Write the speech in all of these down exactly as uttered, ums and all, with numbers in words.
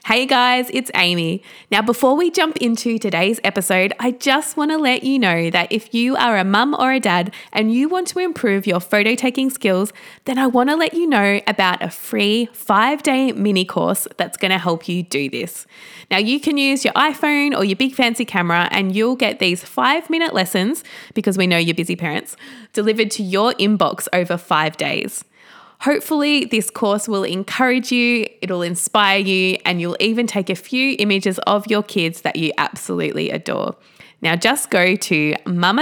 Hey guys, it's Amy. Now, before we jump into today's episode, I just want to let you know that if you are a mum or a dad and you want to improve your photo taking skills, then I want to let you know about a free five-day mini course that's going to help you do this. Now, you can use your iPhone or your big fancy camera and you'll get these five-minute lessons, because we know you're busy parents, delivered to your inbox over five days. Hopefully, this course will encourage you, it'll inspire you, and you'll even take a few images of your kids that you absolutely adore. Now, just go to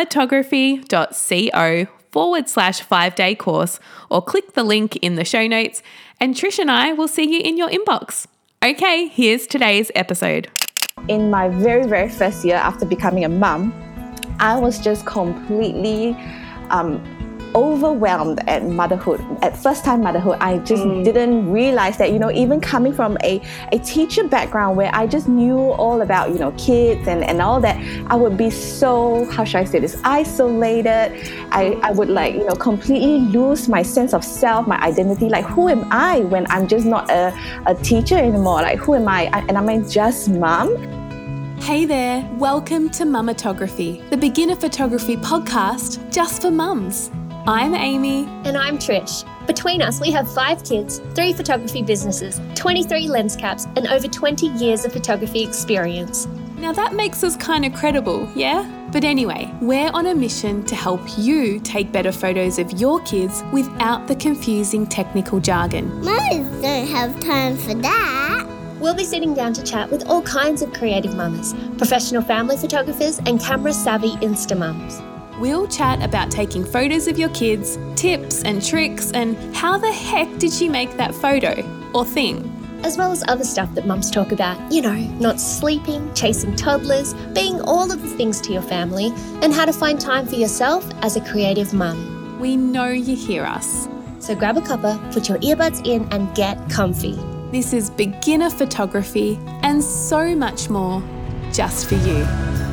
mamatography.co forward slash five day course or click the link in the show notes, and Trish and I will see you in your inbox. Okay, here's today's episode. In my very, very first year after becoming a mum, I was just completely um, overwhelmed at motherhood. At first time motherhood, I just mm. didn't realize that, you know, even coming from a, a teacher background where I just knew all about, you know, kids and, and all that, I would be so, how should I say this, isolated. I, I would like, you know, completely lose my sense of self, my identity. Like, who am I when I'm just not a, a teacher anymore? Like, who am I? And am I just mom? Hey there, welcome to Mamatography, the beginner photography podcast just for mums. I'm Amy. And I'm Trish. Between us, we have five kids, three photography businesses, twenty-three lens caps, and over twenty years of photography experience. Now that makes us kind of credible, yeah? But anyway, we're on a mission to help you take better photos of your kids without the confusing technical jargon. Mums don't have time for that. We'll be sitting down to chat with all kinds of creative mamas, professional family photographers, and camera-savvy Insta mums. We'll chat about taking photos of your kids, tips and tricks, and how the heck did she make that photo or thing? As well as other stuff that mums talk about, you know, not sleeping, chasing toddlers, being all of the things to your family, and how to find time for yourself as a creative mum. We know you hear us. So grab a cuppa, put your earbuds in, and get comfy. This is beginner photography and so much more just for you.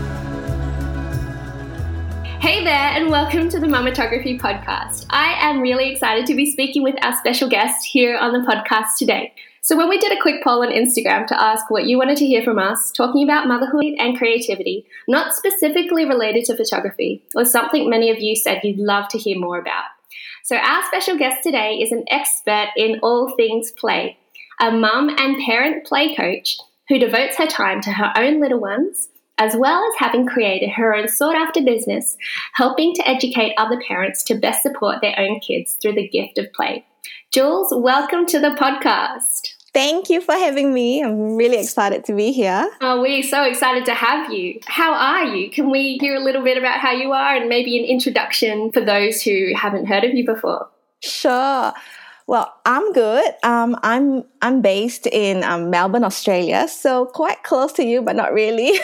Hey there, and welcome to the Mamatography podcast. I am really excited to be speaking with our special guest here on the podcast today. So when we did a quick poll on Instagram to ask what you wanted to hear from us, talking about motherhood and creativity, not specifically related to photography, was something many of you said you'd love to hear more about. So our special guest today is an expert in all things play, a mum and parent play coach who devotes her time to her own little ones, as well as having created her own sought-after business, helping to educate other parents to best support their own kids through the gift of play. Jules, welcome to the podcast. Thank you for having me. I'm really excited to be here. Oh, we're so excited to have you. How are you? Can we hear a little bit about how you are and maybe an introduction for those who haven't heard of you before? Sure. Well, I'm good. Um, I'm I'm based in um, Melbourne, Australia, so quite close to you, but not really.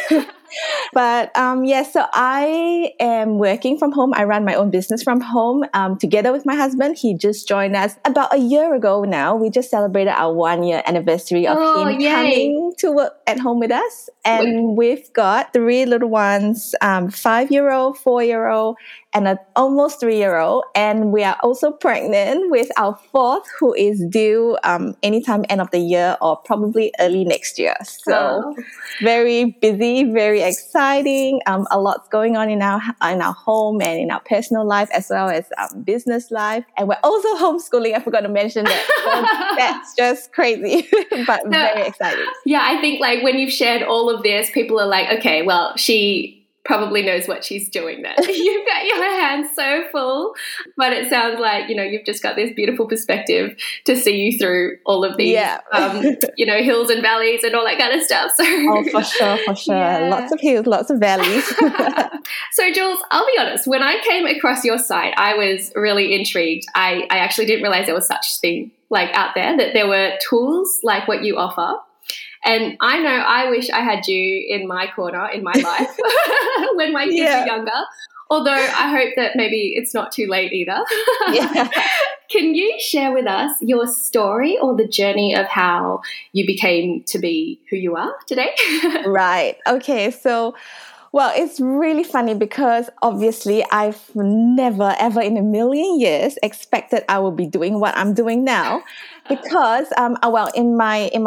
But um, yeah, so I am working from home. I run my own business from home um, together with my husband. He just joined us about a year ago now. We just celebrated our one year anniversary of oh, him yay. coming to work at home with us. And we've got three little ones, um, five-year-old, four-year-old, and an almost three-year-old. And we are also pregnant with our fourth, who is due um, anytime end of the year or probably early next year. So oh. very busy, very exciting. Um, a lot's going on in our in our home and in our personal life as well as um, business life. And we're also homeschooling. I forgot to mention that. So that's just crazy, but no, very exciting. Yeah, I think like when you've shared all of this, people are like, okay, well, she probably knows what she's doing then. You've got your hands so full, but it sounds like, you know, you've just got this beautiful perspective to see you through all of these, yeah. um, you know, hills and valleys and all that kind of stuff. So, oh, for sure, for sure. Yeah. Lots of hills, lots of valleys. So, Jules, I'll be honest, when I came across your site, I was really intrigued. I, I actually didn't realize there was such thing like out there, that there were tools like what you offer. And I know I wish I had you in my corner in my life when my kids yeah. were younger, although I hope that maybe it's not too late either. Yeah. Can you share with us your story or the journey of how you became to be who you are today? Right. Okay. So, well, it's really funny because obviously I've never, ever in a million years expected I would be doing what I'm doing now because, um, well, in my, in my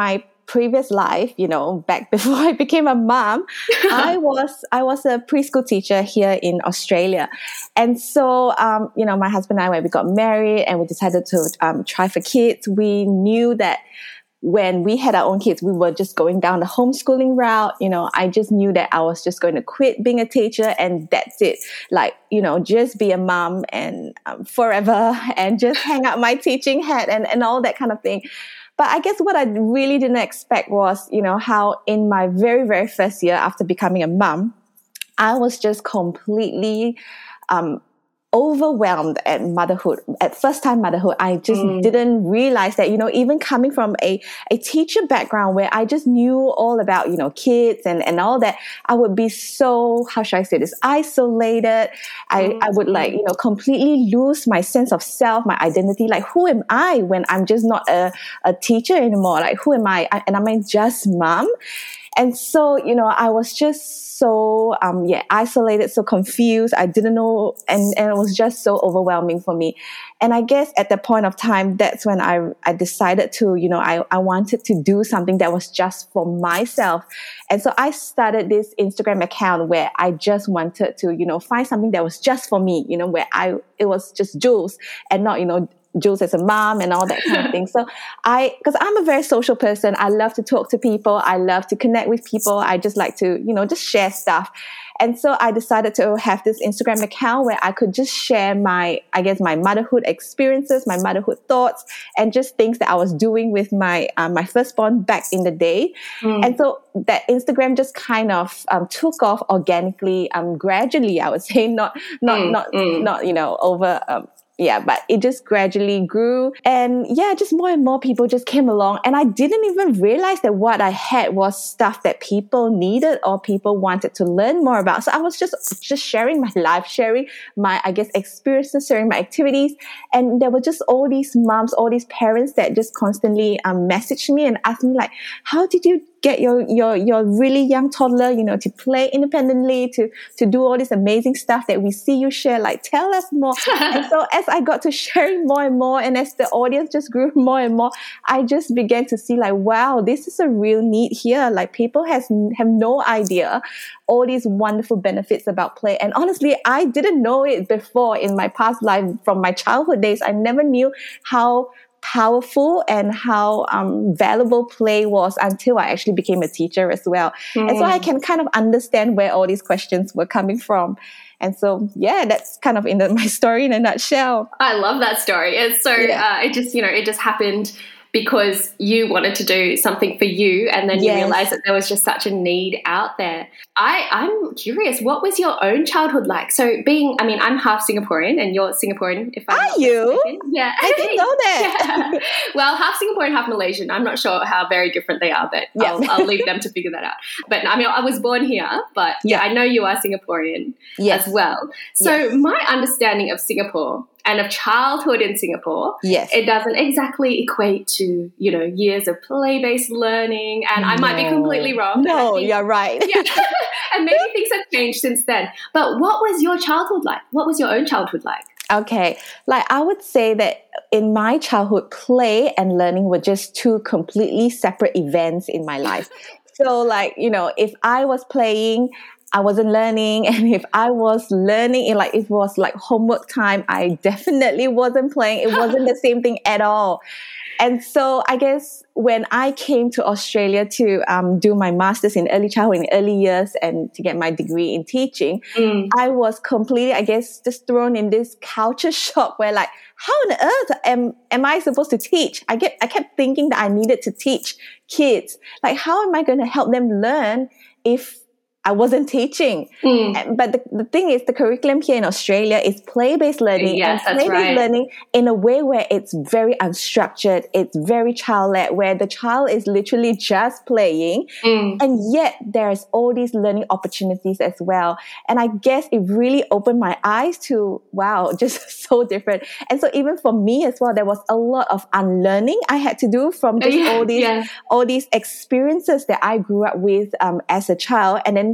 previous life, you know, back before I became a mom, I was I was a preschool teacher here in Australia. And so, um, you know, my husband and I, when we got married and we decided to um, try for kids, we knew that when we had our own kids, we were just going down the homeschooling route. You know, I just knew that I was just going to quit being a teacher and that's it. Like, you know, just be a mom and um, forever and just hang up my teaching hat and, and all that kind of thing. But I guess what I really didn't expect was, you know, how in my very, very first year after becoming a mom, I was just completely um overwhelmed at motherhood, at first time motherhood. I just mm. didn't realize that, you know, even coming from a, a teacher background where I just knew all about, you know, kids and, and all that, I would be so, how should I say this, isolated. I, mm. I would like, you know, completely lose my sense of self, my identity. Like, who am I when I'm just not a, a teacher anymore? Like, who am I? I and am I just mom? And so, you know, I was just so, um, yeah, isolated, so confused. I didn't know, and, and it was just so overwhelming for me. And I guess at the point of time, that's when I, I decided to, you know, I, I wanted to do something that was just for myself. And so I started this Instagram account where I just wanted to, you know, find something that was just for me, you know, where I, it was just Jules and not, you know, Jules as a mom and all that kind of thing. So I, because I'm a very social person, I love to talk to people. I love to connect with people. I just like to, you know, just share stuff. And so I decided to have this Instagram account where I could just share my, I guess, my motherhood experiences, my motherhood thoughts, and just things that I was doing with my, um, my firstborn back in the day. Mm. And so that Instagram just kind of um, took off organically, um, gradually, I would say, not, not, mm. not, mm. not, you know, over, um, Yeah, but it just gradually grew. And yeah, just more and more people just came along. And I didn't even realize that what I had was stuff that people needed or people wanted to learn more about. So I was just, just sharing my life, sharing my, I guess, experiences, sharing my activities. And there were just all these moms, all these parents that just constantly um, messaged me and asked me like, how did you get your, your, your really young toddler, you know, to play independently, to, to do all this amazing stuff that we see you share, like, tell us more. And so as I got to sharing more and more, and as the audience just grew more and more, I just began to see like, wow, this is a real need here. Like, people has, have no idea all these wonderful benefits about play. And honestly, I didn't know it before in my past life from my childhood days. I never knew how powerful and how um, valuable play was until I actually became a teacher as well. Mm. And so I can kind of understand where all these questions were coming from. And so, yeah, that's kind of in the, my story in a nutshell. I love that story. It's so, yeah. uh, it just, you know, it just happened because you wanted to do something for you and then you yes. realized that there was just such a need out there. I, I'm curious, what was your own childhood like? So being, I mean, I'm half Singaporean and you're Singaporean. If I'm Are you? Mistaken. Yeah. I didn't know that. Yeah. Well, half Singaporean, half Malaysian. I'm not sure how very different they are, but yeah. I'll, I'll leave them to figure that out. But I mean, I was born here, but yeah, I know you are Singaporean yes. as well. So yes. my understanding of Singapore and of childhood in Singapore, yes. it doesn't exactly equate to, you know, years of play-based learning. And I no. might be completely wrong. No, think, you're right. Yeah. And maybe things have changed since then. But what was your childhood like? What was your own childhood like? Okay. Like, I would say that in my childhood, play and learning were just two completely separate events in my life. So, like, you know, if I was playing, I wasn't learning, and if I was learning, it like it was like homework time, I definitely wasn't playing. It wasn't the same thing at all. And so I guess when I came to Australia to um, do my master's in early childhood, in early years, and to get my degree in teaching, mm. I was completely, I guess, just thrown in this culture shock where like, how on earth am, am I supposed to teach? I get, I kept thinking that I needed to teach kids. Like, how am I going to help them learn if I wasn't teaching? Mm. But the, the thing is, the curriculum here in Australia is play-based learning. Yes, and play-based right. learning in a way where it's very unstructured, it's very child-led, where the child is literally just playing. Mm. And yet there's all these learning opportunities as well. And I guess it really opened my eyes to, wow, just so different. And so even for me as well, there was a lot of unlearning I had to do from just yeah, all these, yeah. all these experiences that I grew up with um, as a child. And then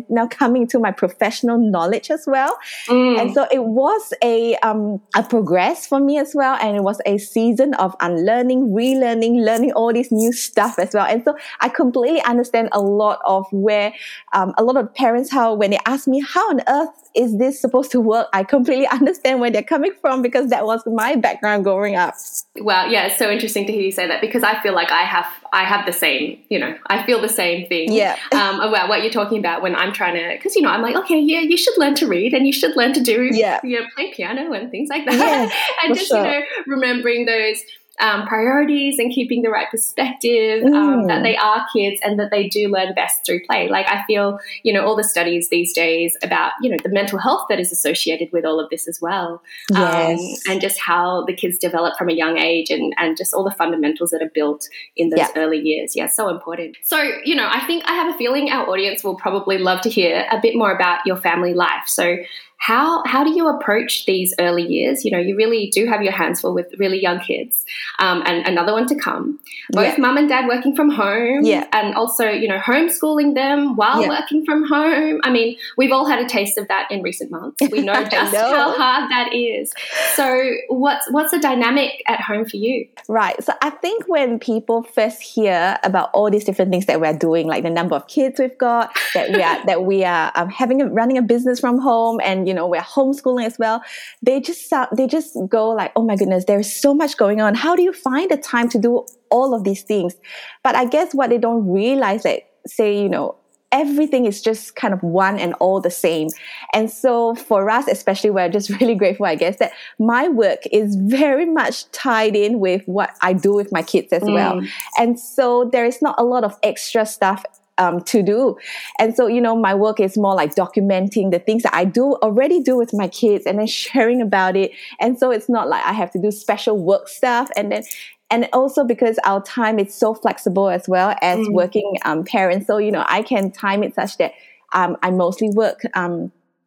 then now coming to my professional knowledge as well. Mm. And so it was a um a progress for me as well, and it was a season of unlearning, relearning, learning all these new stuff as well. And so I completely understand a lot of where um a lot of parents, how when they ask me how on earth is this supposed to work, I completely understand where they're coming from, because that was my background growing up. Wow, yeah, it's so interesting to hear you say that, because I feel like I have I have the same, you know, I feel the same thing. Yeah. Um, about what you're talking about when I'm trying to, because, you know, I'm like, okay, yeah, you should learn to read and you should learn to do, yeah, you know, play piano and things like that. Yeah, and just, sure. you know, remembering those Um, priorities and keeping the right perspective, um, Mm. that they are kids and that they do learn best through play. Like, I feel, you know, all the studies these days about, you know, the mental health that is associated with all of this as well. Yes. Um, and just how the kids develop from a young age, and, and just all the fundamentals that are built in those Yeah. early years. Yeah, so important. So, you know, I think I have a feeling our audience will probably love to hear a bit more about your family life. So How how do you approach these early years? You know, you really do have your hands full with really young kids, um, and another one to come. Both Yeah. mum and dad working from home, Yeah. and also, you know, homeschooling them while Yeah. working from home. I mean, we've all had a taste of that in recent months. We know just know. how hard that is. So, what's what's the dynamic at home for you? Right. So I think when people first hear about all these different things that we're doing, like the number of kids we've got, that we are that we are um, having a, running a business from home, and you know we're homeschooling as well, they just sound, they just go like, oh my goodness, there's so much going on. How do you find the time to do all of these things? But I guess what they don't realize, that say, you know, everything is just kind of one and all the same. And so for us, especially, we're just really grateful, I guess, that my work is very much tied in with what I do with my kids as Mm. well. And so there is not a lot of extra stuff um, to do. And so, you know, my work is more like documenting the things that I do already do with my kids, and then sharing about it. And so it's not like I have to do special work stuff. And then And also because our time is so flexible as well as Mm. working um, parents. So, you know, I can time it such that um, I mostly work um,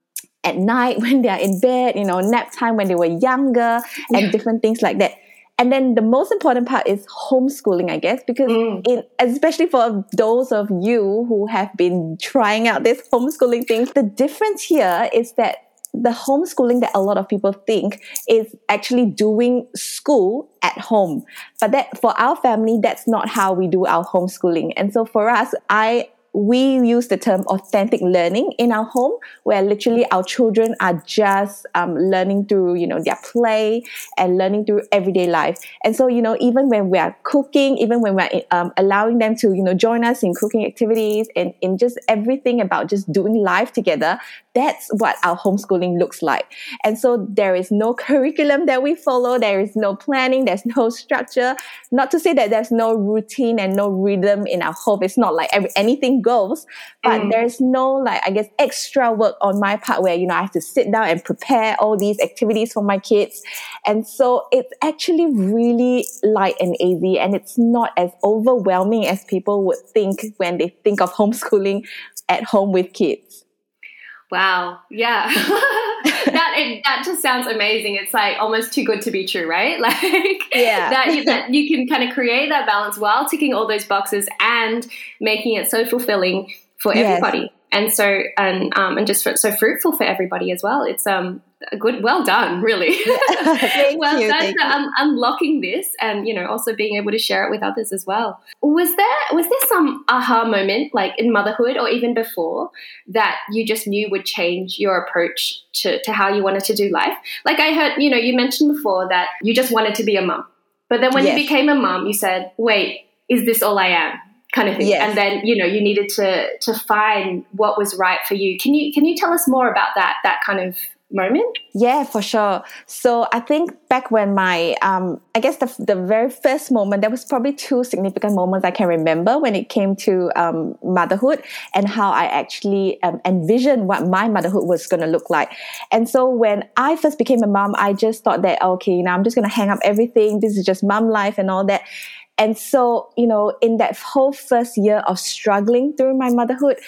at night when they're in bed, you know, nap time when they were younger, and different things like that. And then the most important part is homeschooling, I guess, because Mm. in, especially for those of you who have been trying out this homeschooling thing, the difference here is that the homeschooling that a lot of people think is actually doing school at home. But that for our family, that's not how we do our homeschooling. And so for us, I we use the term authentic learning in our home, where literally our children are just um, learning through, you know, their play and learning through everyday life. And so, you know, even when we are cooking, even when we're um, allowing them to, you know, join us in cooking activities and in just everything about just doing life together, that's what our homeschooling looks like. And so there is no curriculum that we follow. There is no planning. There's no structure. Not to say that there's no routine and no rhythm in our home. It's not like every, anything goes, but Mm. there's no, like, I guess, extra work on my part where, you know, I have to sit down and prepare all these activities for my kids. And so it's actually really light and easy, and it's not as overwhelming as people would think when they think of homeschooling at home with kids. Wow. Yeah. that it, that just sounds amazing. It's like almost too good to be true, right? Like Yeah. that, you, that you can kind of create that balance while ticking all those boxes and making it so fulfilling for Yes. everybody. And so, and um, and just for, so fruitful for everybody as well. It's um a good, well done, really. Thank well you, done thank for you. un- unlocking this, and you know, also being able to share it with others as well. Was there was there some aha moment, like in motherhood or even before, that you just knew would change your approach to to how you wanted to do life? Like I heard, you know, you mentioned before that you just wanted to be a mum, but then when Yes. you became a mum, you said, "Wait, is this all I am?" Kind of thing. Yes. And then, you know, you needed to to find what was right for you. Can you can you tell us more about that that kind of moment? Yeah, for sure. So I think back when my, um, I guess the the very first moment, there was probably two significant moments I can remember when it came to um, motherhood and how I actually um, envisioned what my motherhood was going to look like. And so when I first became a mom, I just thought that, okay, you know, I'm just going to hang up everything. This is just mom life and all that. And so, you know, in that whole first year of struggling through my motherhood,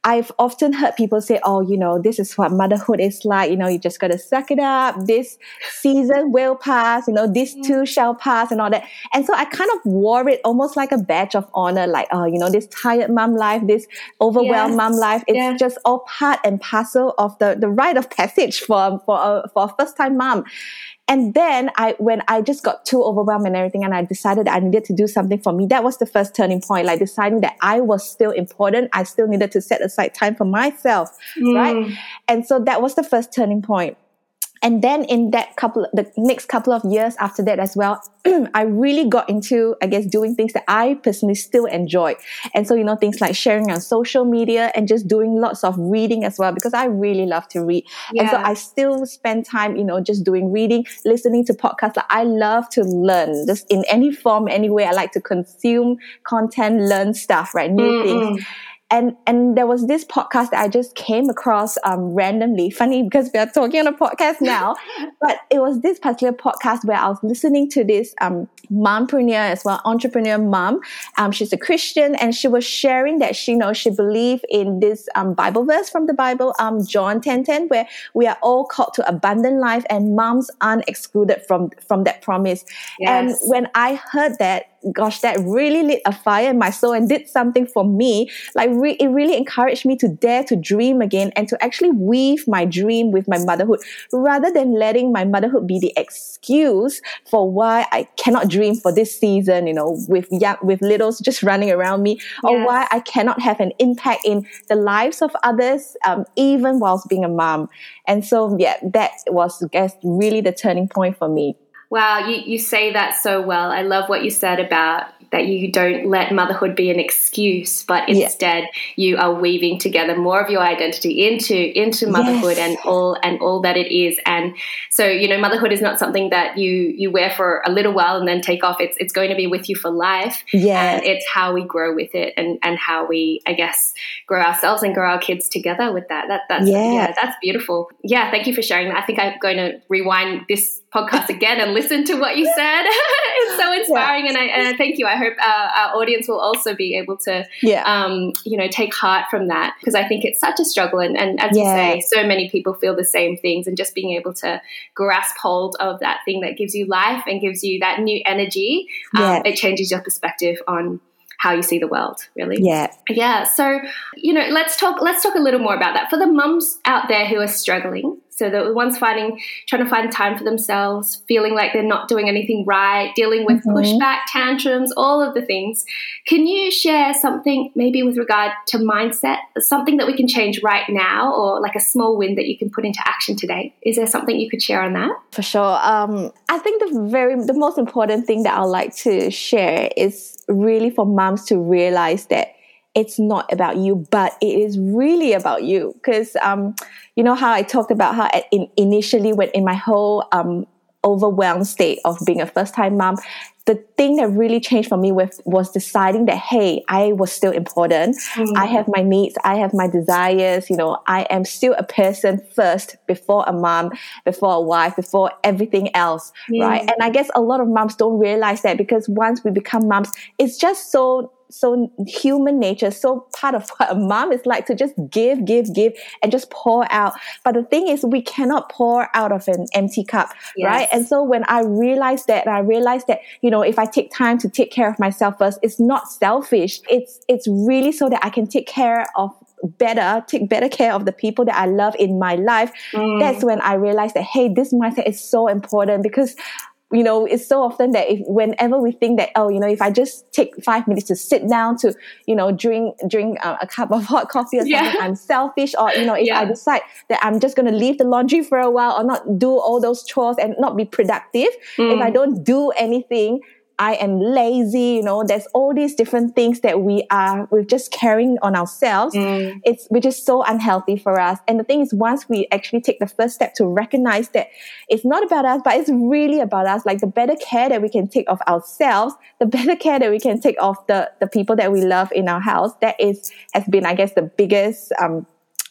I've often heard people say, oh, you know, this is what motherhood is like. You know, you just got to suck it up. This season will pass. You know, this too shall pass and all that. And so I kind of wore it almost like a badge of honor, like, oh, you know, this tired mom life, this overwhelmed Yes. mom life. It's Yeah. just all part and parcel of the, the rite of passage for, for, a, for a first time mom. And then I, when I just got too overwhelmed and everything, and I decided that I needed to do something for me, that was the first turning point, like deciding that I was still important. I still needed to set aside time for myself, Mm. right? And so that was the first turning point. And then in that couple, the next couple of years after that as well, I really got into, I guess, doing things that I personally still enjoy. And so, you know, things like sharing on social media and just doing lots of reading as well, because I really love to read. Yeah. And so I still spend time, you know, just doing reading, listening to podcasts. Like, I love to learn just in any form, any way. I like to consume content, learn stuff, right? New Mm-mm. things. And and there was this podcast that I just came across um, randomly. Funny because we are talking on a podcast now, but it was this particular podcast where I was listening to this um, mompreneur as well, entrepreneur mom. Um, she's a Christian, and she was sharing that she, you know, she believed in this um, Bible verse from the Bible, um, John ten ten, where we are all called to abundant life, and moms aren't excluded from from that promise. Yes. And when I heard that, gosh, that really lit a fire in my soul and did something for me. Like re- it really encouraged me to dare to dream again and to actually weave my dream with my motherhood, rather than letting my motherhood be the excuse for why I cannot dream for this season, you know, with young, with littles just running around me, or Yes. why I cannot have an impact in the lives of others, um, even whilst being a mom. And so, yeah, that was, I guess, really the turning point for me. Wow, you, you say that so well. I love what you said about that you don't let motherhood be an excuse, but Yeah. instead you are weaving together more of your identity into into motherhood Yes. and all and all that it is. And so, you know, motherhood is not something that you you wear for a little while and then take off. It's it's going to be with you for life. Yeah. And it's how we grow with it, and, and how we, I guess, grow ourselves and grow our kids together with that. That that's Yeah. yeah, that's beautiful. Yeah, thank you for sharing that. I think I'm going to rewind this podcast again and listen to what you said. It's so inspiring, yeah. and I and I thank you. I hope our, our audience will also be able to, Yeah. um, you know, take heart from that, because I think it's such a struggle, and, and as Yeah. you say, so many people feel the same things, and just being able to grasp hold of that thing that gives you life and gives you that new energy, um, Yeah. it changes your perspective on how you see the world, really. Yeah. Yeah. So, you know, let's talk, let's talk a little more about that. For the mums out there who are struggling, so the ones finding, trying to find time for themselves, feeling like they're not doing anything right, dealing with Mhm. pushback, tantrums, all of the things. Can you share something maybe with regard to mindset, something that we can change right now, or like a small win that you can put into action today? Is there something you could share on that? For sure. Um, I think the very, the most important thing that I'd like to share is really for moms to realize that it's not about you, but it is really about you. Because, um, you know how I talked about how in, initially when in my whole um, overwhelmed state of being a first-time mom, the thing that really changed for me with, was deciding that, hey, I was still important. Mm. I have my needs. I have my desires. You know, I am still a person first, before a mom, before a wife, before everything else, Mm. right? And I guess a lot of moms don't realize that, because once we become moms, it's just so so human nature, so part of what a mom is like, to just give, give, give, and just pour out. But the thing is, we cannot pour out of an empty cup, Yes. right? And so when I realized that, I realized that, you know, if I take time to take care of myself first, it's not selfish. It's it's really so that I can take care of better, take better care of the people that I love in my life. Mm. That's when I realized that, hey, this mindset is so important, because you know, it's so often that if whenever we think that, oh, you know, if I just take five minutes to sit down to, you know, drink drink uh, a cup of hot coffee or something, Yeah. I'm selfish. Or, you know, if Yeah. I decide that I'm just going to leave the laundry for a while, or not do all those chores and not be productive, Mm. if I don't do anything, I am lazy. You know, there's all these different things that we are, we're just carrying on ourselves. Mm. It's, which is so unhealthy for us. And the thing is, once we actually take the first step to recognize that it's not about us, but it's really about us, like the better care that we can take of ourselves, the better care that we can take of the, the people that we love in our house, that is, has been, I guess, the biggest, um,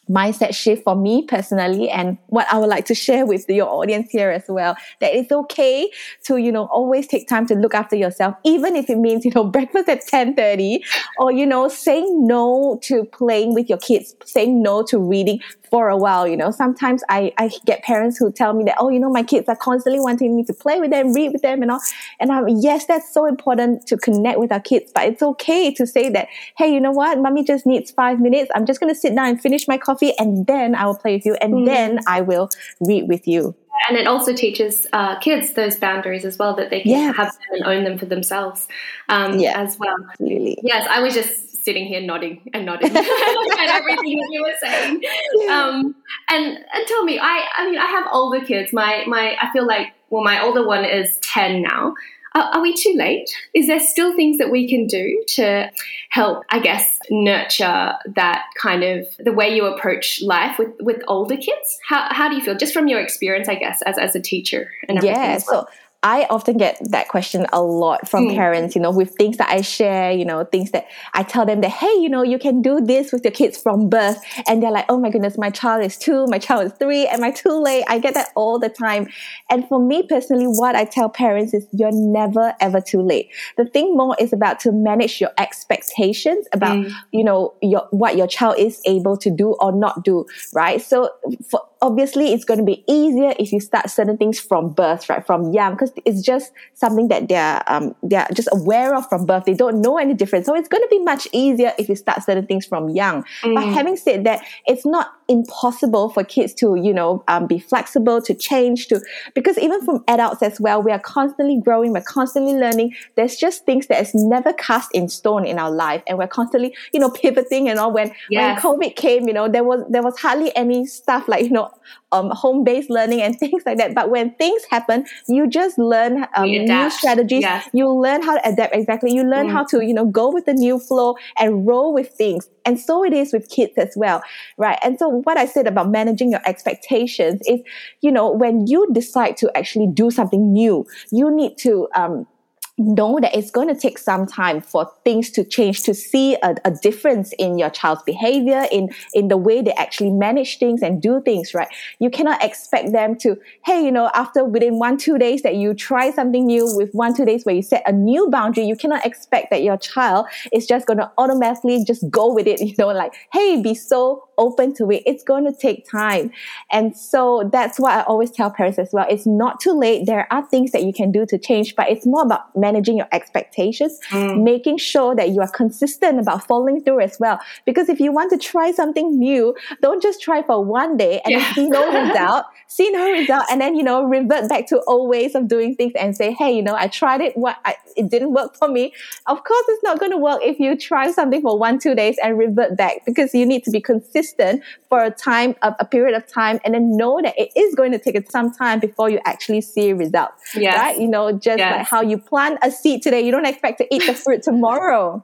mindset shift for me personally, and what I would like to share with your audience here as well, that it's okay to, you know, always take time to look after yourself, even if it means, you know, breakfast at ten thirty, or, you know, saying no to playing with your kids, saying no to reading for a while. You know, sometimes I, I get parents who tell me that, oh, you know, my kids are constantly wanting me to play with them, read with them and all. And I'm, yes, that's so important to connect with our kids, but it's okay to say that, hey, you know what, mommy just needs five minutes. I'm just going to sit down and finish my coffee, and then I will play with you, and mm. then I will read with you. And it also teaches uh, kids those boundaries as well, that they can yes. have them and own them for themselves um, yeah, as well. Absolutely. Yes, I was just sitting here nodding and nodding at everything that you were saying. Yeah. Um, and and tell me, I I mean, I have older kids. My my I feel like, well, my older one is ten now. Are, are we too late? Is there still things that we can do to help, I guess, nurture that kind of the way you approach life with, with older kids? How how do you feel, just from your experience, I guess, as, as a teacher and everything? Yeah, as well? so I often get that question a lot from mm. parents, you know, with things that I share, you know, things that I tell them that, hey, you know, you can do this with your kids from birth. And they're like, oh my goodness, my child is two, my child is three, am I too late? I get that all the time. And for me personally, what I tell parents is you're never, ever too late. The thing more is about to manage your expectations about, mm. you know, your what your child is able to do or not do, right? So for obviously, it's going to be easier if you start certain things from birth, right, from young, because it's just something that they're um, they're just aware of from birth. They don't know any difference. So it's going to be much easier if you start certain things from young. Mm. But having said that, it's not impossible for kids to, you know, um, be flexible, to change, to because even from adults as well, we are constantly growing, we're constantly learning. There's just things that is never cast in stone in our life, and we're constantly, you know, pivoting and all. When yes. when COVID came, you know, there was there was hardly any stuff like, you know, um, home-based learning and things like that. But when things happen, you just learn um, new strategies. Yes. You learn how to adapt. Exactly. You learn mm. how to, you know, go with the new flow and roll with things. And so it is with kids as well, right? And so what I said about managing your expectations is, you know, when you decide to actually do something new, you need to um, know that it's going to take some time for things to change, to see a, a difference in your child's behavior, in, in the way they actually manage things and do things, right? You cannot expect them to, hey, you know, after within one, two days that you try something new, with one, two days where you set a new boundary, you cannot expect that your child is just going to automatically just go with it, you know, like, hey, be so open to it. It's going to take time. And so that's what I always tell parents as well. It's not too late. There are things that you can do to change, but it's more about managing your expectations, mm. making sure that you are consistent about following through as well. Because if you want to try something new, don't just try for one day and yeah. then see no result, see no result, and then, you know, revert back to old ways of doing things and say, hey, you know, I tried it, what I, it didn't work for me. Of course, it's not going to work if you try something for one, two days and revert back, because you need to be consistent for a time, a, a period of time, and then know that it is going to take some time before you actually see results. Yes. Right? You know, just yes. like how you plant a seed today, you don't expect to eat the fruit tomorrow.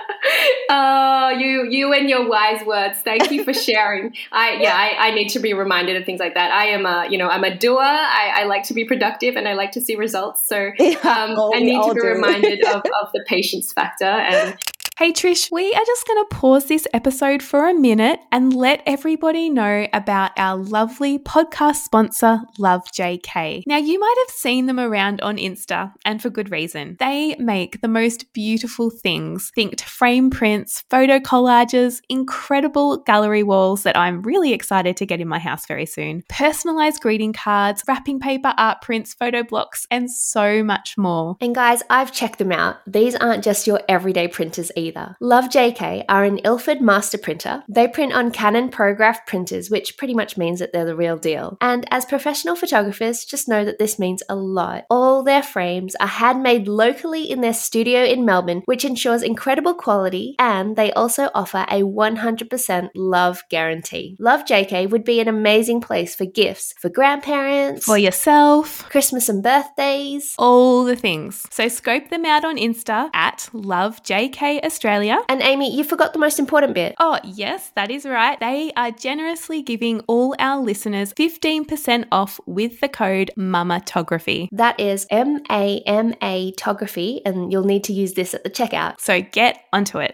Oh, you you and your wise words. Thank you for sharing. I yeah, I, I need to be reminded of things like that. I am a you know I'm a doer. I, I like to be productive and I like to see results. So um, yeah, I need to be do. reminded of, of the patience factor. And hey Trish, we are just going to pause this episode for a minute and let everybody know about our lovely podcast sponsor, Love J K. Now, you might have seen them around on Insta, and for good reason. They make the most beautiful things. Think frame prints, photo collages, incredible gallery walls that I'm really excited to get in my house very soon, personalized greeting cards, wrapping paper art prints, photo blocks, and so much more. And guys, I've checked them out. These aren't just your everyday printers either. Either. Love J K are an Ilford master printer. They print on Canon Prograph printers, which pretty much means that they're the real deal. And as professional photographers, just know that this means a lot. All their frames are handmade locally in their studio in Melbourne, which ensures incredible quality, and they also offer a one hundred percent love guarantee. Love J K would be an amazing place for gifts for grandparents, for yourself, Christmas and birthdays, all the things. So scope them out on Insta at Love J K Australia. And Amy, you forgot the most important bit. Oh, yes, that is right. They are generously giving all our listeners fifteen percent off with the code MAMATOGRAPHY. That is M A M A Tography, and you'll need to use this at the checkout. So get onto it.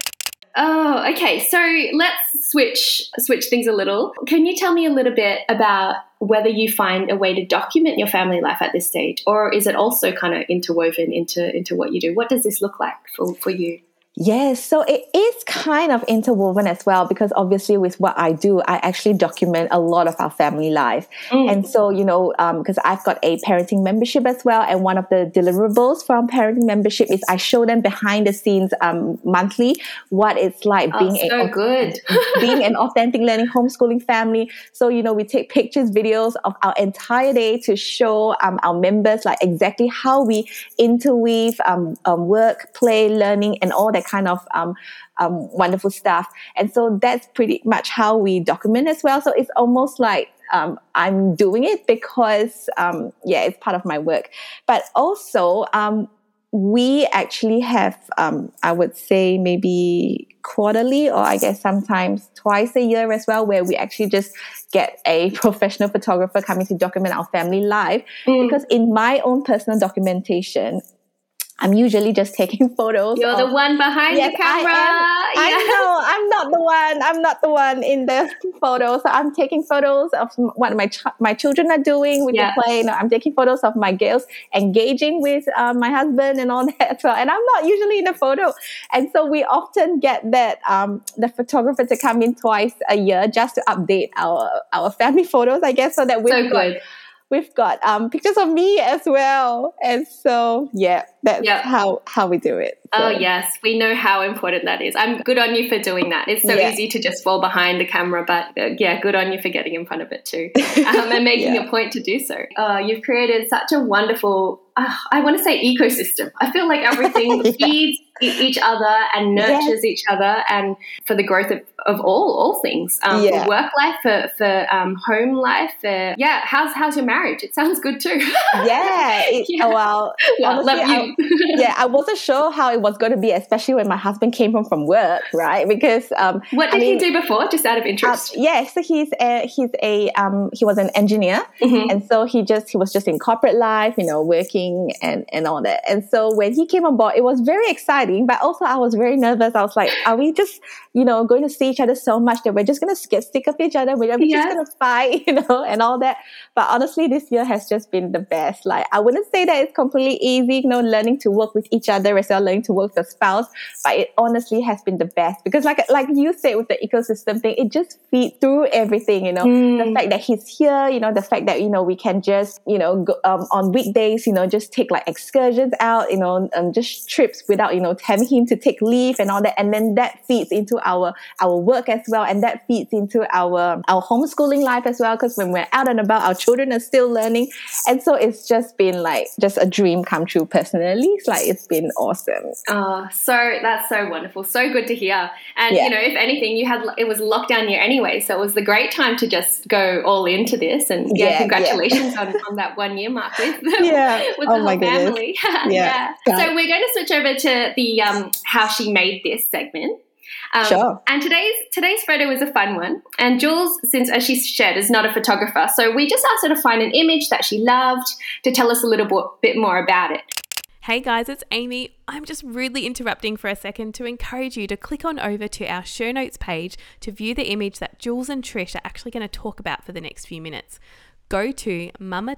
Oh, okay. So let's switch switch things a little. Can you tell me a little bit about whether you find a way to document your family life at this stage, or is it also kind of interwoven into into what you do? What does this look like for, for you? Yes, so it is kind of interwoven as well, because obviously with what I do, I actually document a lot of our family life. Mm. And so, you know, because um, I've got a parenting membership as well. And one of the deliverables from parenting membership is I show them behind the scenes um, monthly what it's like oh, being, so a, good. being an authentic learning homeschooling family. So, you know, we take pictures, videos of our entire day to show um, our members like exactly how we interweave um, um, work, play, learning, and all that kind of um, um, wonderful stuff. And so that's pretty much how we document as well. So it's almost like um, I'm doing it because, um, yeah, it's part of my work. But also, um, we actually have, um, I would say maybe quarterly, or I guess sometimes twice a year as well, where we actually just get a professional photographer coming to document our family life. Mm. Because in my own personal documentation, I'm usually just taking photos. You're of, the one behind yes, the camera. I, am, yes. I know. I'm not the one. I'm not the one in the photos. So I'm taking photos of what my ch- my children are doing with yeah. the play. You know, I'm taking photos of my girls engaging with uh, my husband and all that as well. And I'm not usually in the photo. And so we often get that um, the photographer to come in twice a year just to update our our family photos, I guess, so that we've so got good. we've got um, pictures of me as well. And so yeah. That's yep. how, how we do it. So. Oh, yes. We know how important that is. I'm good on you for doing that. It's so yeah. easy to just fall behind the camera, but uh, yeah, good on you for getting in front of it too um, and making yeah. a point to do so. Uh, you've created such a wonderful, uh, I want to say ecosystem. I feel like everything yeah. feeds each other and nurtures yes. each other, and for the growth of, of all all things, um, yeah. for work life, for, for um, home life. For, yeah, how's how's your marriage? It sounds good too. yeah. It, yeah. Oh, well, well honestly, love you. I, yeah, I wasn't sure how it was going to be, especially when my husband came home from work, right? Because um, what did I mean, he do before? Just out of interest. Uh, yeah, so he's a, he's a um, he was an engineer, mm-hmm. and so he just he was just in corporate life, you know, working and and all that. And so when he came on board, it was very exciting, but also I was very nervous. I was like, are we just you know going to see each other so much that we're just going to get sick of each other? We're yeah. just going to fight, you know, and all that. But honestly, this year has just been the best. Like, I wouldn't say that it's completely easy, you know, learning to work with each other as well, learning to work with your spouse, but it honestly has been the best, because like like you said with the ecosystem thing, it just feeds through everything, you know, mm. the fact that he's here, you know, the fact that, you know, we can just, you know, go, um, on weekdays, you know, just take like excursions out, you know, um, just trips without, you know, having him to take leave and all that, and then that feeds into our our work as well, and that feeds into our our homeschooling life as well, because when we're out and about, our children are still learning, and so it's just been like just a dream come true personally. It's like it's been awesome. Oh, so that's so wonderful, so good to hear. And yeah. you know, if anything, you had it was lockdown year anyway, so it was the great time to just go all into this. And yeah, yeah congratulations yeah. on, on that one year mark with yeah. with oh the whole family. yeah. yeah. So we're going to switch over to the um, how she made this segment. Um, sure. And today's today's photo is a fun one. And Jules, since as she shared, is not a photographer, so we just asked her to find an image that she loved to tell us a little bit more about it. Hey guys, it's Amy. I'm just rudely interrupting for a second to encourage you to click on over to our show notes page to view the image that Jules and Trish are actually going to talk about for the next few minutes. Go to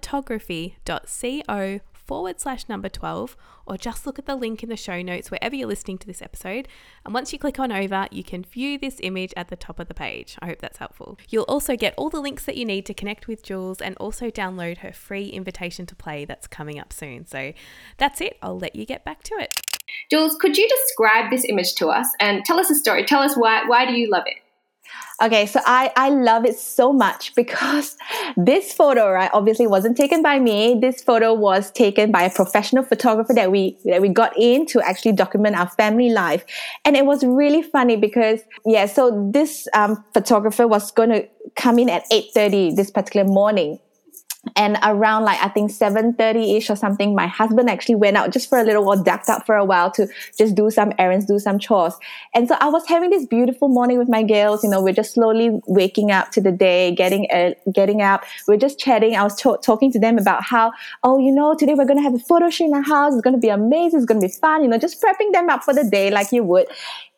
mamatography.co forward slash number twelve, or just look at the link in the show notes wherever you're listening to this episode. And once you click on over, you can view this image at the top of the page. I hope that's helpful. You'll also get all the links that you need to connect with Jules, and also download her free invitation to play that's coming up soon. So that's it. I'll let you get back to it. Jules, could you describe this image to us and tell us a story? Tell us why, why do you love it? Okay, so I, I love it so much because this photo, right, obviously wasn't taken by me. This photo was taken by a professional photographer that we that we got in to actually document our family life. And it was really funny because, yeah, so this um, photographer was going to come in at eight thirty this particular morning. And around like, I think seven thirty-ish or something, my husband actually went out just for a little while, ducked out for a while to just do some errands, do some chores. And so I was having this beautiful morning with my girls. You know, we're just slowly waking up to the day, getting uh, getting up. We're just chatting. I was t- talking to them about how, oh, you know, today we're going to have a photo shoot in our house. It's going to be amazing. It's going to be fun. You know, just prepping them up for the day like you would.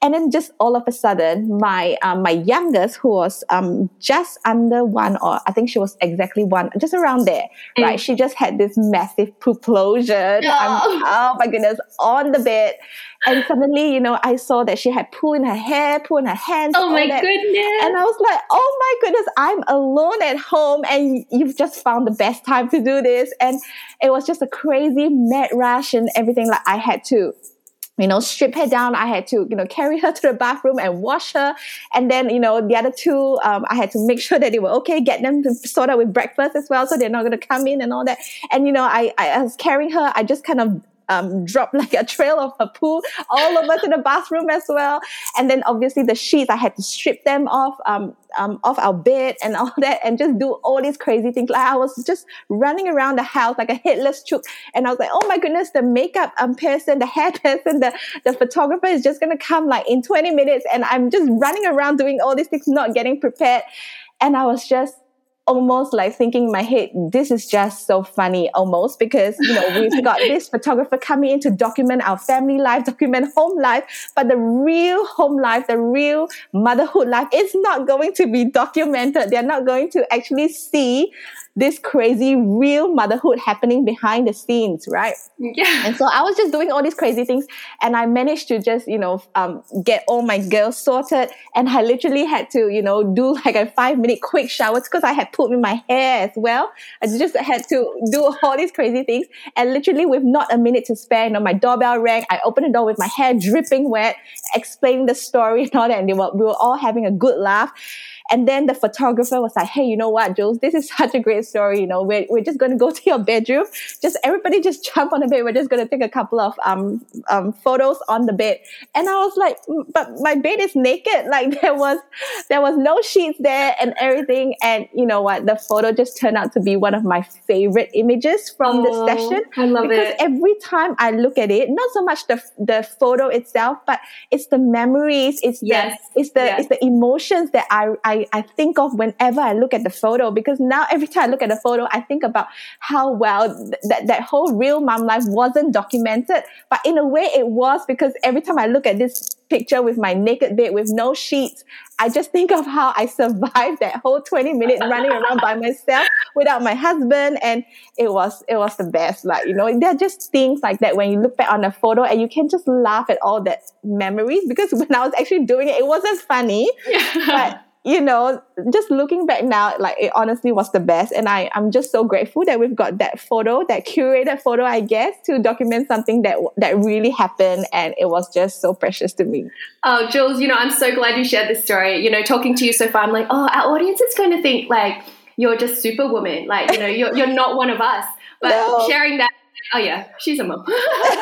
And then just all of a sudden, my um, my youngest, who was um, just under one, or I think she was exactly one, just around there, mm. right? She just had this massive pooplosion. Oh. oh my goodness, on the bed. And suddenly, you know, I saw that she had poo in her hair, poo in her hands. Oh my that. goodness. And I was like, oh my goodness, I'm alone at home and you've just found the best time to do this. And it was just a crazy mad rush and everything. Like I had to, you know, strip her down. I had to, you know, carry her to the bathroom and wash her. And then, you know, the other two, um, I had to make sure that they were okay, get them to sort out with breakfast as well, so they're not going to come in and all that. And, you know, I, I was carrying her. I just kind of Um, drop like a trail of her poo all over to the bathroom as well. And then obviously the sheets, I had to strip them off, um, um, off our bed and all that, and just do all these crazy things. Like I was just running around the house like a headless chook. And I was like, oh my goodness, the makeup um, person, the hair person, the, the photographer is just going to come like in twenty minutes. And I'm just running around doing all these things, not getting prepared. And I was just almost like thinking in my head, this is just so funny almost, because, you know, we've got this photographer coming in to document our family life, document home life, but the real home life, the real motherhood life is not going to be documented. They're not going to actually see this crazy real motherhood happening behind the scenes, right? Yeah. And so I was just doing all these crazy things, and I managed to just, you know, um, get all my girls sorted. And I literally had to, you know, do like a five minute quick shower because I had poop in my hair as well. I just had to do all these crazy things. And literally with not a minute to spare, you know, my doorbell rang. I opened the door with my hair dripping wet, explaining the story and all that. And they were, we were all having a good laugh. And then the photographer was like, hey, you know what, Jules, this is such a great story. You know, we're, we're just going to go to your bedroom. Just everybody just jump on the bed. We're just going to take a couple of um, um, photos on the bed. And I was like, but my bed is naked. Like there was, there was no sheets there and everything. And you know what? The photo just turned out to be one of my favorite images from oh, the session. I love because it. Because every time I look at it, not so much the the photo itself, but it's the memories. It's yes. the, it's the, yes. it's the emotions that I, I I, I think of whenever I look at the photo, because now every time I look at the photo, I think about how well th- that, that whole real mom life wasn't documented. But in a way it was, because every time I look at this picture with my naked bed with no sheets, I just think of how I survived that whole twenty minutes running around by myself without my husband. And it was, it was the best. Like, you know, they're just things like that when you look back on a photo and you can just laugh at all that memories, because when I was actually doing it, it wasn't funny, yeah. but you know, just looking back now, like it honestly was the best. And I, I'm just so grateful that we've got that photo, that curated photo, I guess, to document something that that really happened. And it was just so precious to me. Oh, Jules, you know, I'm so glad you shared this story. You know, talking to you so far, I'm like, oh, our audience is going to think like you're just superwoman. Like, you know, you're, you're not one of us. But no. Sharing that, oh yeah, she's a mom.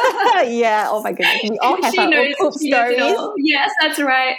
Yeah, oh my goodness. We all have she our knows, own poop stories. Yes, that's right.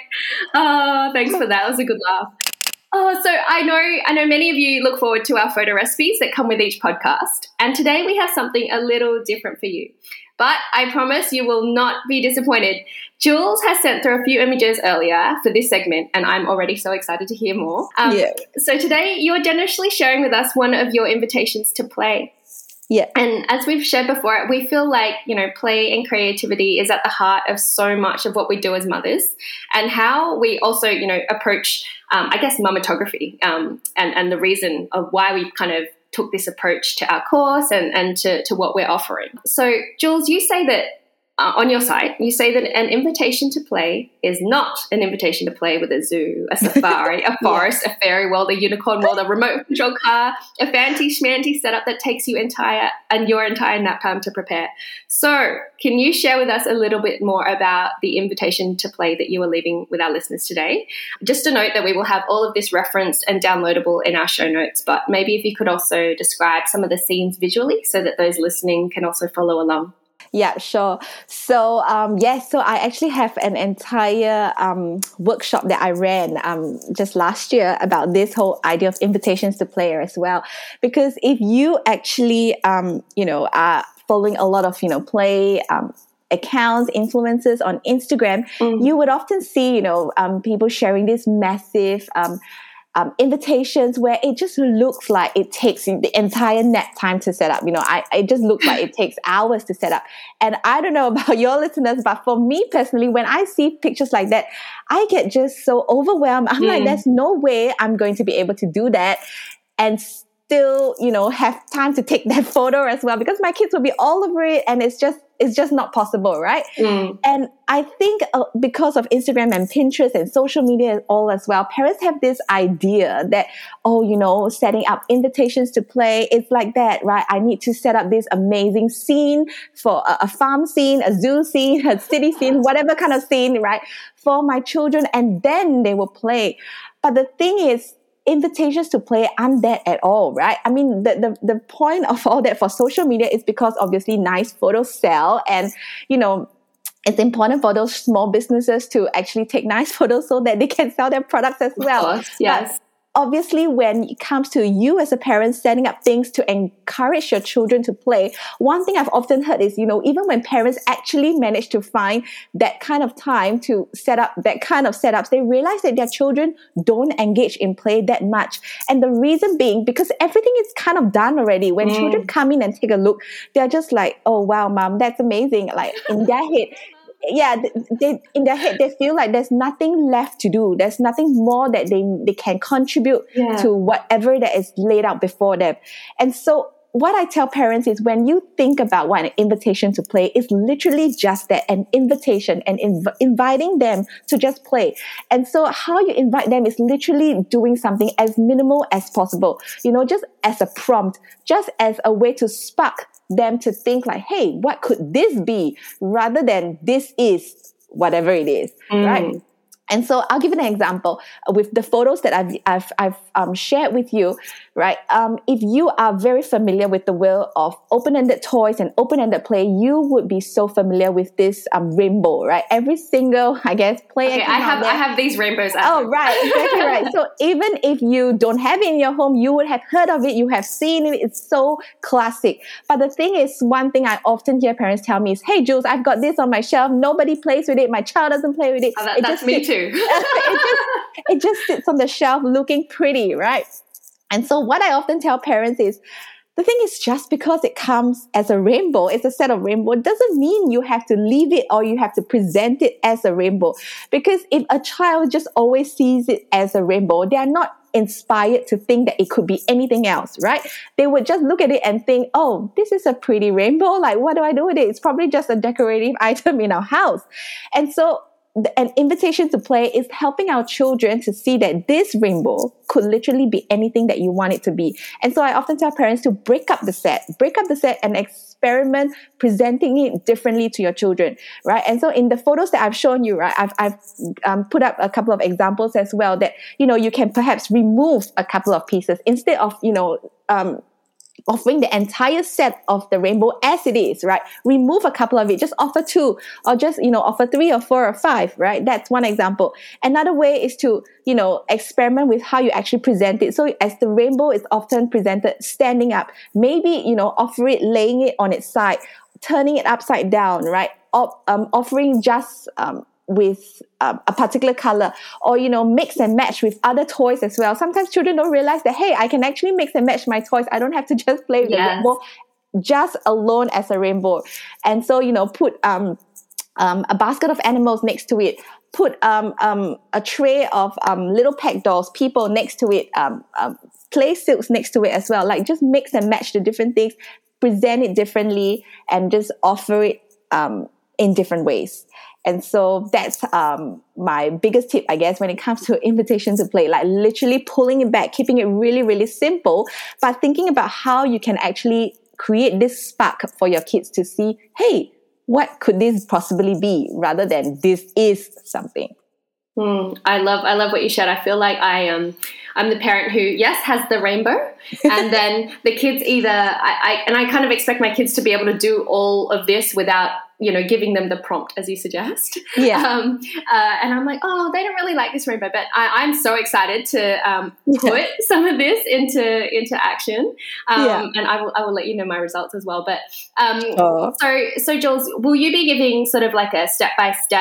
Oh, thanks for that. That was a good laugh. Oh, so I know I know many of you look forward to our photo recipes that come with each podcast. And today we have something a little different for you. But I promise you will not be disappointed. Jules has sent through a few images earlier for this segment, and I'm already so excited to hear more. Um, yeah. So today you're generously sharing with us one of your invitations to play. Yeah. And as we've shared before, we feel like, you know, play and creativity is at the heart of so much of what we do as mothers, and how we also, you know, approach, um, I guess, mamatography, um, and, and the reason of why we kind of took this approach to our course and, and to, to what we're offering. So, Jules, you say that uh, on your site, you say that an invitation to play is not an invitation to play with a zoo, a safari, a forest, yeah. a fairy world, a unicorn world, a remote control car, a fancy schmancy setup that takes you entire and your entire nap time to prepare. So can you share with us a little bit more about the invitation to play that you are leaving with our listeners today? Just a note that we will have all of this referenced and downloadable in our show notes, but maybe if you could also describe some of the scenes visually so that those listening can also follow along. Yeah, sure. So, um, yes, so I actually have an entire um, workshop that I ran um, just last year about this whole idea of invitations to play as well. Because if you actually, um, you know, are following a lot of, you know, play um, accounts, influencers on Instagram, mm. you would often see, you know, um, people sharing this massive um um, invitations where it just looks like it takes the entire nap time to set up. You know, I, it just looks like it takes hours to set up. And I don't know about your listeners, but for me personally, when I see pictures like that, I get just so overwhelmed. I'm mm. like, there's no way I'm going to be able to do that and still, you know, have time to take that photo as well, because my kids will be all over it, and it's just it's just not possible, right? Mm. And I think uh, because of Instagram and Pinterest and social media and all as well, parents have this idea that, oh, you know, setting up invitations to play, it's like that, right? I need to set up this amazing scene for a, a farm scene, a zoo scene, a city scene, whatever kind of scene, right, for my children, and then they will play. But the thing is, invitations to play aren't that at all, right? I mean, the, the, the point of all that for social media is because obviously nice photos sell, and, you know, it's important for those small businesses to actually take nice photos so that they can sell their products as well. Of course, yes. But obviously, when it comes to you as a parent setting up things to encourage your children to play, one thing I've often heard is, you know, even when parents actually manage to find that kind of time to set up that kind of setups, they realize that their children don't engage in play that much. And the reason being, because everything is kind of done already. When mm. children come in and take a look, they're just like, oh, wow, mom, that's amazing. Like in their head, yeah, they, in their head, they feel like there's nothing left to do. There's nothing more that they, they can contribute yeah. to whatever that is laid out before them. And so what I tell parents is, when you think about what an invitation to play is, literally just that, an invitation, and inv- inviting them to just play. And so how you invite them is literally doing something as minimal as possible, you know, just as a prompt, just as a way to spark them to think like, hey, what could this be, rather than this is whatever it is, mm. right? And so I'll give an example with the photos that I've I've, I've um, shared with you, right? Um, if you are very familiar with the world of open-ended toys and open-ended play, you would be so familiar with this um, rainbow, right? Every single, I guess, play. Okay, I have I have these rainbows. At oh, home. Right, exactly right. So even if you don't have it in your home, you would have heard of it, you have seen it. It's so classic. But the thing is, one thing I often hear parents tell me is, "Hey, Jules, I've got this on my shelf. Nobody plays with it. My child doesn't play with it." Oh, that, it that's just me sits- too. it, just, it just sits on the shelf looking pretty, right? And so what I often tell parents is, the thing is, just because it comes as a rainbow, it's a set of rainbow, doesn't mean you have to leave it or you have to present it as a rainbow. Because if a child just always sees it as a rainbow, they are not inspired to think that it could be anything else, right? They would just look at it and think, oh, this is a pretty rainbow. Like, what do I do with it? It's probably just a decorative item in our house. And so an invitation to play is helping our children to see that this rainbow could literally be anything that you want it to be. And so I often tell parents to break up the set, break up the set and experiment presenting it differently to your children, right? And so in the photos that I've shown you, right, I've, I've um, put up a couple of examples as well that, you know, you can perhaps remove a couple of pieces instead of, you know, um, offering the entire set of the rainbow as it is, right? Remove a couple of it, just offer two, or just, you know, offer three or four or five, right? That's one example. Another way is to, you know, experiment with how you actually present it. So as the rainbow is often presented standing up, maybe, you know, offer it laying it on its side, turning it upside down, right? Or, um, offering just, um, with um, a particular color, or, you know, mix and match with other toys as well. Sometimes children don't realize that, hey, I can actually mix and match my toys. I don't have to just play with yes. the rainbow just alone as a rainbow. And so, you know, put um, um, a basket of animals next to it, put um, um, a tray of um, little pet dolls, people next to it, um, um, play silks next to it as well. Like, just mix and match the different things, present it differently, and just offer it um, in different ways. And so that's um, my biggest tip, I guess, when it comes to invitation to play, like literally pulling it back, keeping it really, really simple, but thinking about how you can actually create this spark for your kids to see, hey, what could this possibly be, rather than this is something. Mm, I love, I love what you shared. I feel like I am, I'm the parent who, yes, has the rainbow, and then the kids either, I, I, and I kind of expect my kids to be able to do all of this without, you know, giving them the prompt, as you suggest. Yeah. Um, uh, and I'm like, oh, they don't really like this rainbow, but I, I'm so excited to um, put yeah. some of this into into action. Um, yeah. And I will, I will let you know my results as well. But um, oh. so, so Jules, will you be giving sort of like a step by step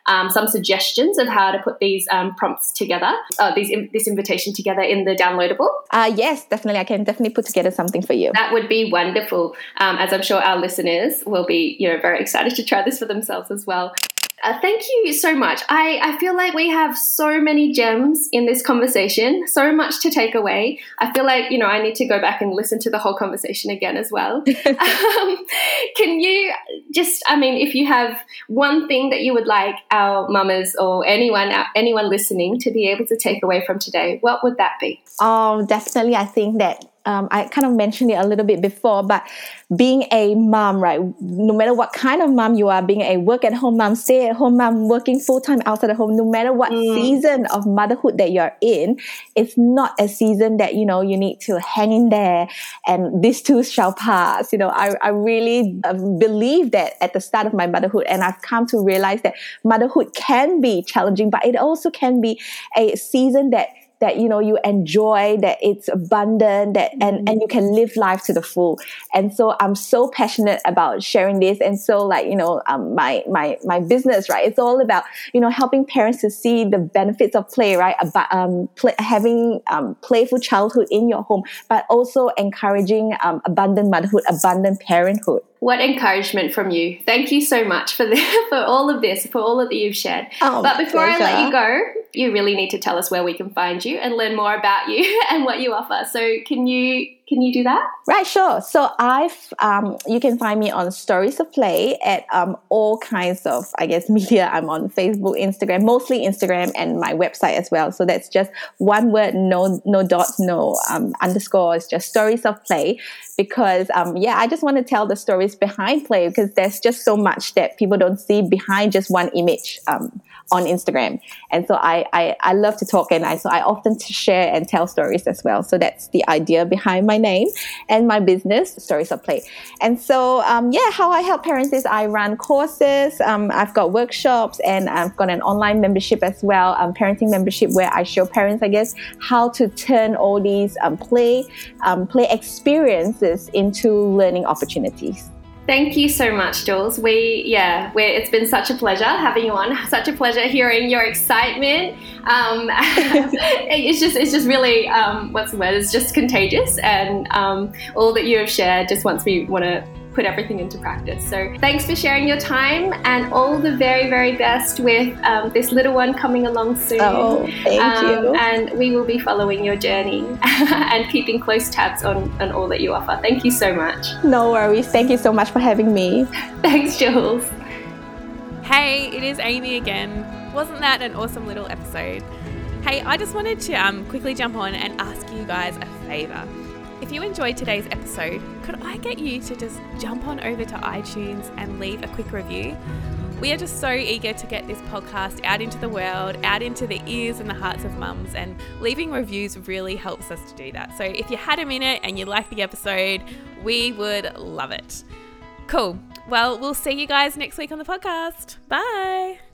um, some suggestions of how to put these um, prompts together, uh, these this invitation together in the downloadable? Uh, yes, definitely. I can definitely put together something for you. That would be wonderful, um, as I'm sure our listeners will be, you know, very excited to try this for themselves as well. Uh, thank you so much. I, I feel like we have so many gems in this conversation, so much to take away. I feel like, you know, I need to go back and listen to the whole conversation again as well. um, can you just, I mean, if you have one thing that you would like our mamas or anyone, anyone listening to be able to take away from today, what would that be? Oh, definitely. I think that Um, I kind of mentioned it a little bit before, but being a mom, right? No matter what kind of mom you are, being a work-at-home mom, stay-at-home mom, working full-time outside the home, no matter what mm. season of motherhood that you're in, it's not a season that, you know, you need to hang in there and this too shall pass. You know, I, I really uh, believe that at the start of my motherhood, and I've come to realize that motherhood can be challenging, but it also can be a season that that, you know, you enjoy, that it's abundant, that and, and you can live life to the full. And so I'm so passionate about sharing this. And so like, you know, um, my, my, my business, right, it's all about, you know, helping parents to see the benefits of play, right, about um, play, having um, playful childhood in your home, but also encouraging um, abundant motherhood, abundant parenthood. What encouragement from you. Thank you so much for the, for all of this, for all that you've shared. Oh, but before pleasure. I let you go, you really need to tell us where we can find you and learn more about you and what you offer. So can you can you do that? Right, sure. So I've um, you can find me on Stories of Play at um, all kinds of, I guess, media. I'm on Facebook, Instagram, mostly Instagram, and my website as well. So that's just one word, no no dots, no um, underscore. It's just Stories of Play. Because, um, yeah, I just want to tell the stories behind play, because there's just so much that people don't see behind just one image um, on Instagram. And so I, I, I love to talk, and I so I often share and tell stories as well. So that's the idea behind my name and my business, Stories of Play. And so, um, yeah, how I help parents is I run courses. Um, I've got workshops, and I've got an online membership as well, um, parenting membership, where I show parents, I guess, how to turn all these um, play, um, play experiences into learning opportunities. Thank you so much, Jules. We, yeah, we're, it's been such a pleasure having you on. Such a pleasure hearing your excitement. Um, it's just, it's just really, um, what's the word? It's just contagious, and um, all that you have shared just wants me want to put everything into practice. So thanks for sharing your time, and all the very, very best with um, this little one coming along soon. Oh, thank um, you. And we will be following your journey and keeping close tabs on, on all that you offer. Thank you so much. No worries. Thank you so much for having me. Thanks, Jules. Hey, it is Amy again. Wasn't that an awesome little episode? Hey, I just wanted to um, quickly jump on and ask you guys a favour. If you enjoyed today's episode, could I get you to just jump on over to iTunes and leave a quick review? We are just so eager to get this podcast out into the world, out into the ears and the hearts of mums, and leaving reviews really helps us to do that. So if you had a minute and you liked the episode, we would love it. Cool. Well, we'll see you guys next week on the podcast. Bye.